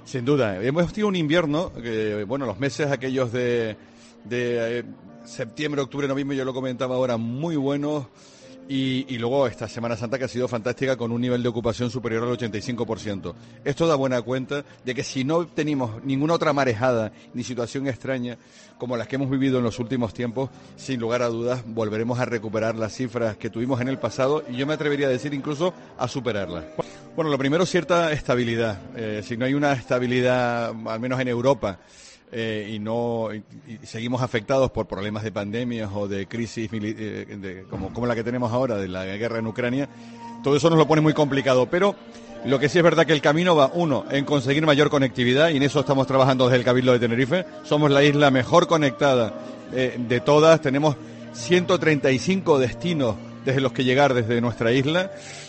Sin duda. Hemos tenido un invierno, bueno, los meses aquellos de septiembre, octubre, noviembre, yo lo comentaba ahora, muy buenos. Y luego esta Semana Santa que ha sido fantástica con un nivel de ocupación superior al 85%. Esto da buena cuenta de que si no tenemos ninguna otra marejada ni situación extraña como las que hemos vivido en los últimos tiempos, sin lugar a dudas volveremos a recuperar las cifras que tuvimos en el pasado y yo me atrevería a decir incluso a superarlas. Bueno, lo primero, cierta estabilidad. Si no hay una estabilidad, al menos en Europa, y seguimos afectados por problemas de pandemias o de crisis como la que tenemos ahora de la guerra en Ucrania, todo eso nos lo pone muy complicado, pero lo que sí es verdad que el camino va, uno, en conseguir mayor conectividad, y en eso estamos trabajando desde el Cabildo de Tenerife. Somos la isla mejor conectada de todas, tenemos 135 destinos desde los que llegar desde nuestra isla.